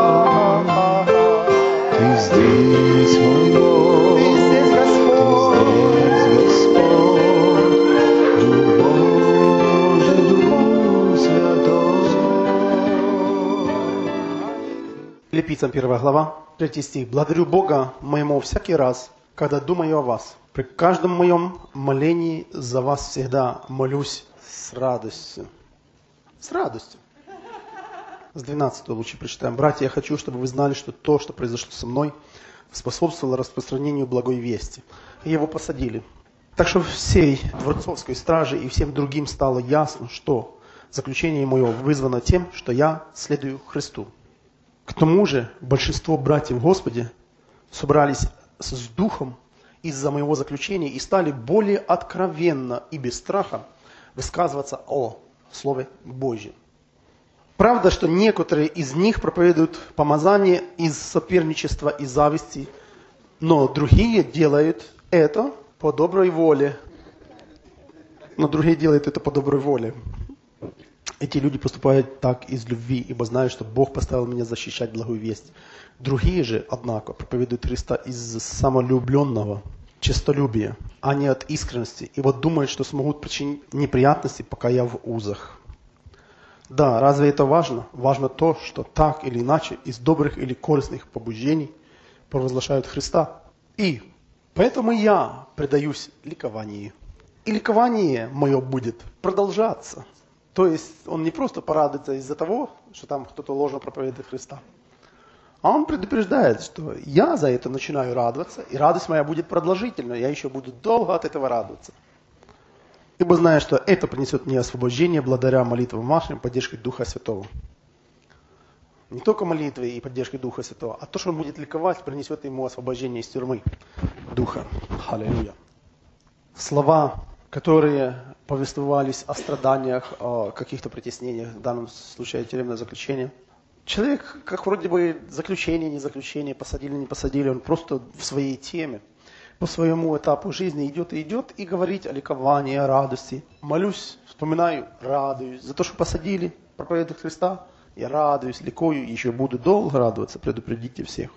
Ты здесь, мой Бог, Ты здесь, Господь, Филиппийцам 1 глава, 3 стих. «Благодарю Бога моему всякий раз, когда думаю о вас. При каждом моем молении за вас всегда молюсь с радостью». С радостью. С 12 лучше прочитаем. «Братья, я хочу, чтобы вы знали, что то, что произошло со мной, способствовало распространению благой вести. И его посадили. Так что всей дворцовской страже и всем другим стало ясно, что заключение мое вызвано тем, что я следую Христу. К тому же большинство братьев в Господе собрались с духом из-за моего заключения и стали более откровенно и без страха высказываться о Слове Божьем. Правда, что некоторые из них проповедуют помазание из соперничества и зависти, но другие делают это по доброй воле. Эти люди поступают так из любви, ибо знают, что Бог поставил меня защищать благую весть. Другие же, однако, проповедуют Христа из самолюбленного честолюбия, а не от искренности, и вот думают, что смогут причинить неприятности, пока я в узах. Да, разве это важно? Важно то, что так или иначе из добрых или корыстных побуждений провозглашают Христа. И поэтому я предаюсь ликованию. И ликование мое будет продолжаться. То есть он не просто порадуется из-за того, что там кто-то ложно проповедует Христа, а он предупреждает, что я за это начинаю радоваться, и радость моя будет продолжительной, я еще буду долго от этого радоваться. Ибо знаю, что это принесет мне освобождение благодаря молитвам вашим, поддержке Духа Святого. Не только молитвы и поддержкой Духа Святого, а то, что он будет ликовать, принесет ему освобождение из тюрьмы Духа. Аллилуйя. Слова, которые повествовались о страданиях, о каких-то притеснениях, в данном случае тюремное заключение. Человек, как вроде бы заключение, не заключение, посадили, не посадили, он просто в своей теме, по своему этапу жизни идет и говорит о ликовании, о радости. Молюсь, вспоминаю, радуюсь. За то, что посадили, проповедует Христа, я радуюсь, ликую, еще буду долго радоваться, предупредите всех.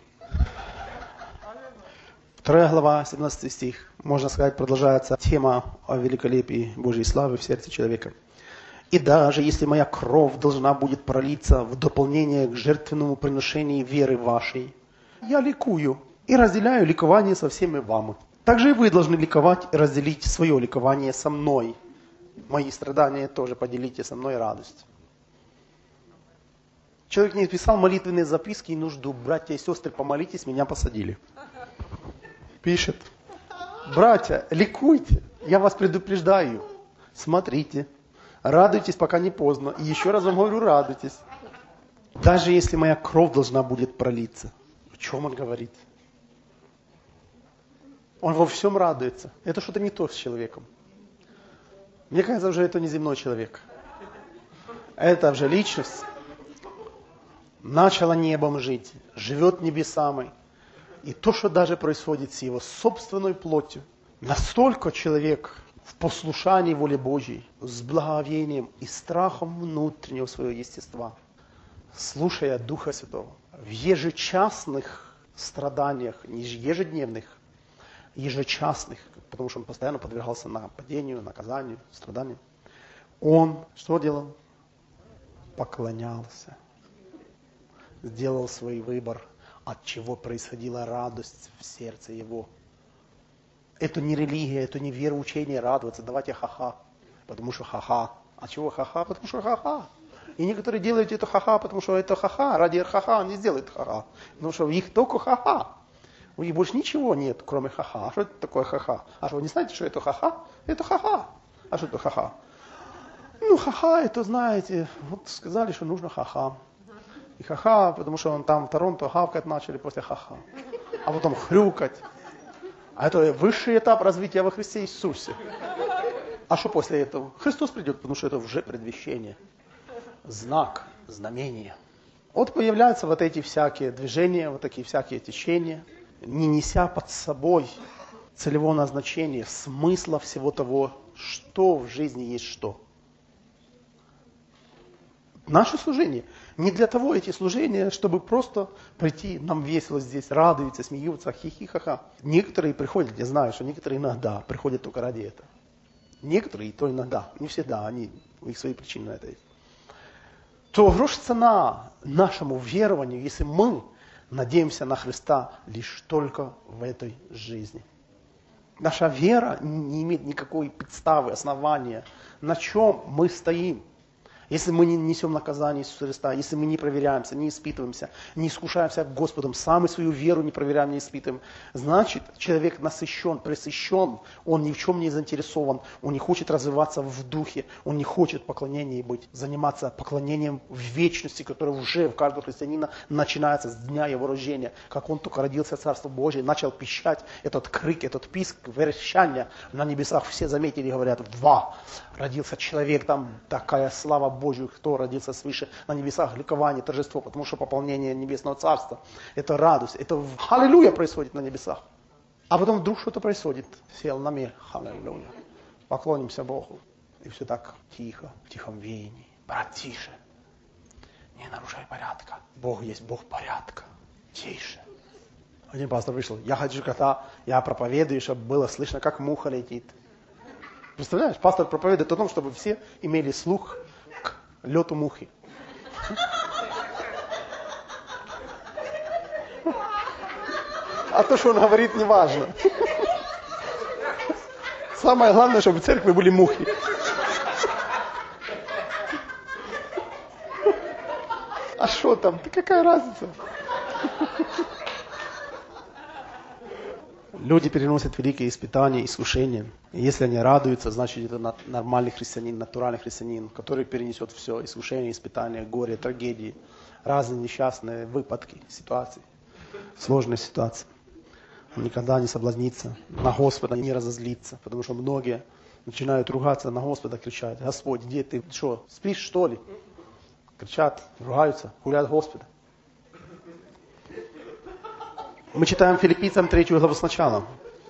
2 глава, 17 стих, можно сказать, продолжается тема о великолепии Божьей славы в сердце человека. И даже если моя кровь должна будет пролиться в дополнение к жертвенному приношению веры вашей, я ликую и разделяю ликование со всеми вами. Также и вы должны ликовать и разделить свое ликование со мной. Мои страдания тоже поделите со мной радость. Человек не писал молитвенные записки и нужду. Братья и сестры, помолитесь, меня посадили. Пишет. Братья, ликуйте, я вас предупреждаю. Смотрите, радуйтесь, пока не поздно. И еще раз вам говорю, радуйтесь. Даже если моя кровь должна будет пролиться. О чем он говорит? Он во всем радуется. Это что-то не то с человеком. Мне кажется, уже это не земной человек. Это уже личность. Начала небом жить, живет небесами. И то, что даже происходит с его собственной плотью, настолько человек в послушании воле Божьей, с благоговением и страхом внутреннего своего естества, слушая Духа Святого, в ежечасных страданиях, не ежедневных, ежечасных, потому что он постоянно подвергался нападению, наказанию, страданию, он что делал? Поклонялся. Сделал свой выбор, от чего происходила радость в сердце его. Это не религия, это не вероучение радоваться, давайте ха-ха, потому что ха-ха. А чего ха-ха? Потому что ха-ха. И некоторые делают это ха-ха, потому что это ха-ха, ради ха-ха они сделают ха-ха. Потому что у них только ха-ха. У них больше ничего нет, кроме ха-ха. А что это такое ха-ха? А что вы не знаете, что это ха-ха? Это ха-ха. А что это ха-ха? Ну, ха-ха, это знаете, вот сказали, что нужно ха-ха. И ха-ха, потому что он там в Торонто хавкать начали после ха-ха. А потом хрюкать. А это высший этап развития во Христе Иисусе. А что после этого? Христос придет, потому что это уже предвещение. Знак, знамение. Вот появляются вот эти всякие движения, вот такие всякие течения, не неся под собой целевого назначения, смысла всего того, что в жизни есть что. Наше служение. Не для того эти служения, чтобы просто прийти, нам весело здесь, радуются, смеются, хихи-ха-ха. Некоторые приходят, я знаю, что некоторые иногда приходят только ради этого. Некоторые и то иногда, не всегда, у них свои причины на это есть. То грош цена нашему верованию, если мы надеемся на Христа лишь только в этой жизни. Наша вера не имеет никакой подставы, основания, на чем мы стоим. Если мы не несем наказание Иисуса Христа, если мы не проверяемся, не испытываемся, не искушаемся Господом, сами свою веру не проверяем, не испытываем, значит, человек насыщен, пресыщен, он ни в чем не заинтересован, он не хочет развиваться в духе, он не хочет поклонением быть, заниматься поклонением в вечности, которое уже в каждого христианина начинается с дня его рождения. Как он только родился в Царство Божие, начал пищать, этот крик, этот писк, верещание на небесах, все заметили и говорят, ва, родился человек, там такая слава Божию, кто родился свыше на небесах, ликование, торжество, потому что пополнение небесного царства, это радость, это аллилуйя происходит на небесах. А потом вдруг что-то происходит, сел на мир, аллилуйя, поклонимся Богу. И все так тихо, в тихом веянии. Брат, тише, не нарушай порядка. Бог есть Бог порядка, тише. Один пастор вышел, я хочу, когда я проповедую, чтобы было слышно, как муха летит. Представляешь, пастор проповедует о том, чтобы все имели слух к лету мухи. А то, что он говорит, не важно. Самое главное, чтобы в церкви были мухи. А что там? Да какая разница? Люди переносят великие испытания, искушения. И если они радуются, значит это нормальный христианин, натуральный христианин, который перенесет все, искушения, испытания, горе, трагедии, разные несчастные выпадки, ситуации, сложные ситуации. Он никогда не соблазнится, на Господа не разозлится, потому что многие начинают ругаться, на Господа кричать: Господь, где ты? Что, спишь что ли? Кричат, ругаются, хулят Господа. Мы читаем Филиппийцам 3 главу сначала.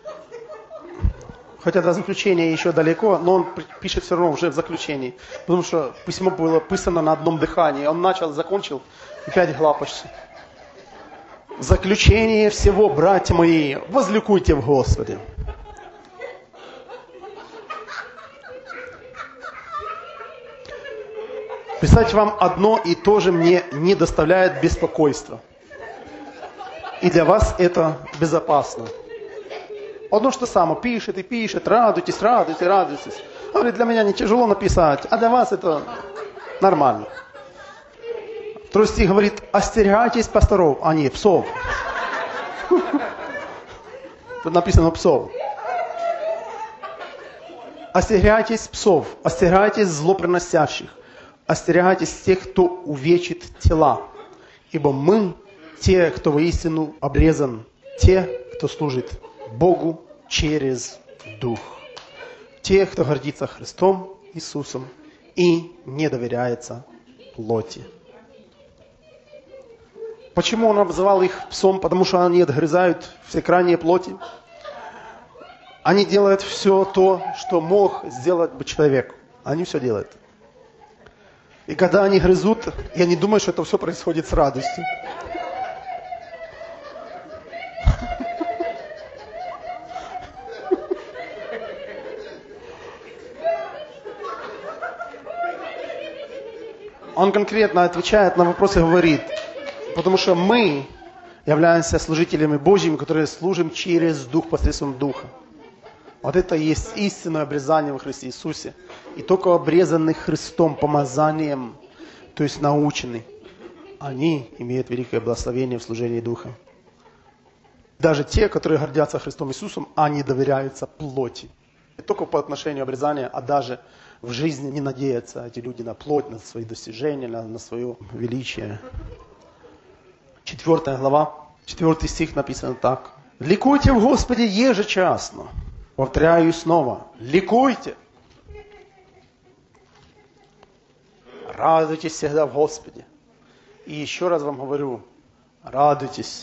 Хотя до заключения еще далеко, но он пишет все равно уже в заключении. Потому что письмо было писано на одном дыхании. Он начал, закончил, и 5 глав почти. В заключение всего, братья мои, возликуйте в Господе. Писать вам одно и то же мне не доставляет беспокойства. И для вас это безопасно. Одно что само пишет и пишет, радуйтесь, радуйтесь, радуйтесь. Он говорит, для меня не тяжело написать, а для вас это нормально. Второй стих говорит, остерегайтесь пасторов, а не псов. Тут написано псов. Остерегайтесь псов, остерегайтесь злоприносящих, остерегайтесь тех, кто увечит тела. Ибо мы, те, кто воистину обрезан, те, кто служит Богу через Дух. Те, кто гордится Христом Иисусом и не доверяется плоти. Почему он обзывал их псом? Потому что они отгрызают все крайние плоти. Они делают все то, что мог сделать бы человек. Они все делают. И когда они грызут, я не думаю, что это все происходит с радостью. Он конкретно отвечает на вопросы и говорит, потому что мы являемся служителями Божьими, которые служим через Дух, посредством Духа. Вот это и есть истинное обрезание во Христе Иисусе. И только обрезанный Христом помазанием, то есть наученный, они имеют великое благословение в служении Духа. Даже те, которые гордятся Христом Иисусом, они доверяются плоти. Не только по отношению обрезания, а даже в жизни не надеются эти люди на плоть, на свои достижения, на свое величие. 4 глава, 4 стих написано так. «Ликуйте в Господе ежечасно». Повторяю снова. Ликуйте. Радуйтесь всегда в Господе. И еще раз вам говорю, радуйтесь.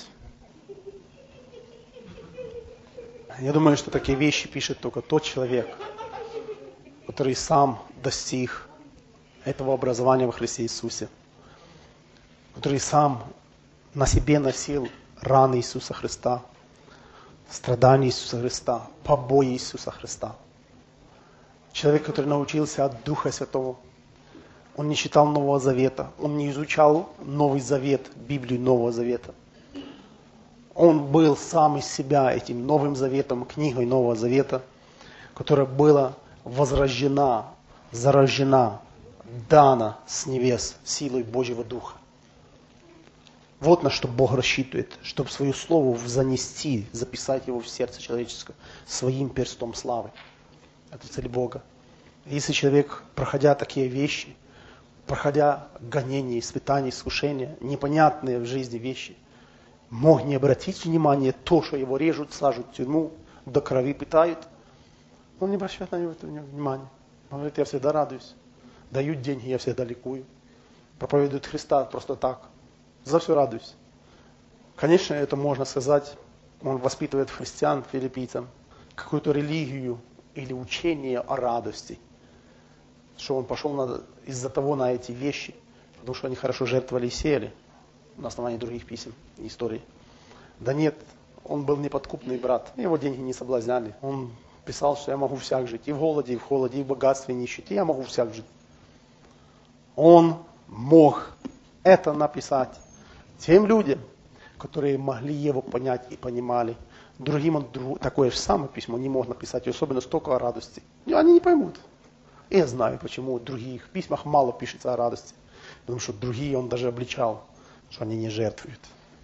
Я думаю, что такие вещи пишет только тот человек, который сам достиг этого образования во Христе Иисусе, который сам на себе носил раны Иисуса Христа, страдания Иисуса Христа, побои Иисуса Христа. Человек, который научился от Духа Святого. Он не читал Нового Завета, он не изучал Новый Завет, Библию Нового Завета. Он был сам из себя этим Новым Заветом, книгой Нового Завета, которая была возрождена, заражена, дана с небес силой Божьего Духа. Вот на что Бог рассчитывает, чтобы свое слово занести, записать его в сердце человеческое своим перстом славы. Это цель Бога. Если человек, проходя такие вещи, проходя гонения, испытания, искушения, непонятные в жизни вещи, мог не обратить внимание то, что его режут, сажут в тюрьму, до крови пытают, он не обращает на него внимания. Он говорит, я всегда радуюсь, дают деньги, я всегда ликую, проповедуют Христа просто так. За все радуюсь. Конечно, это можно сказать, он воспитывает христиан, филиппийцам, какую-то религию или учение о радости. Что он пошел из-за того на эти вещи, потому что они хорошо жертвовали и сеяли на основании других писем и историй. Да нет, он был неподкупный брат, его деньги не соблазняли. Он писал, что я могу всяк жить, и в голоде, и в холоде, и в богатстве, и нищете, я могу всяк жить. Он мог это написать тем людям, которые могли его понять и понимали. Другим он такое же самое письмо не мог написать, и особенно столько о радости. Они не поймут. И я знаю, почему в других письмах мало пишется о радости. Потому что другие он даже обличал, что они не жертвуют.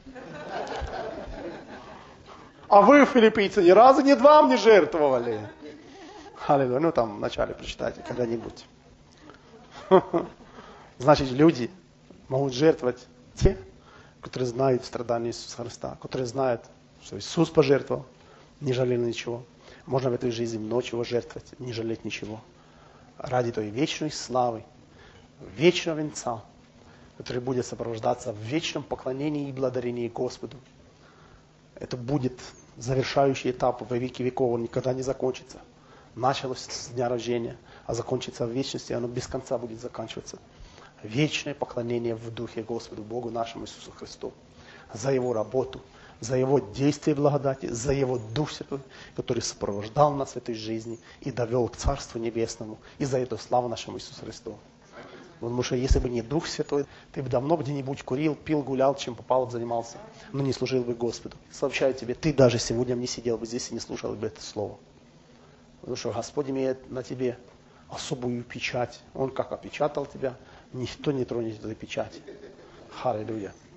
А вы, филиппийцы, ни разу, ни два не жертвовали. Аллилуйя. Ну там вначале прочитайте когда-нибудь. Значит, люди могут жертвовать те, которые знают страдания Иисуса Христа, которые знают, что Иисус пожертвовал, не жалели ничего. Можно в этой жизни много чего жертвовать, не жалеть ничего. Ради той вечной славы, вечного венца, который будет сопровождаться в вечном поклонении и благодарении Господу. Это будет завершающий этап во веки веков, он никогда не закончится. Началось с дня рождения, а закончится в вечности, оно без конца будет заканчиваться. Вечное поклонение в Духе Господу Богу нашему Иисусу Христу. За Его работу, за Его действие благодати, за Его Дух Святой, который сопровождал нас в этой жизни и довел к Царству Небесному. И за это слава нашему Иисусу Христу. Потому что если бы не Дух Святой, ты бы давно где-нибудь курил, пил, гулял, чем попал, занимался, но не служил бы Господу. Сообщаю тебе, ты даже сегодня не сидел бы здесь и не слушал бы это слово. Потому что Господь имеет на тебе особую печать. Он как опечатал тебя, никто не тронет этой печати. Аллилуйя.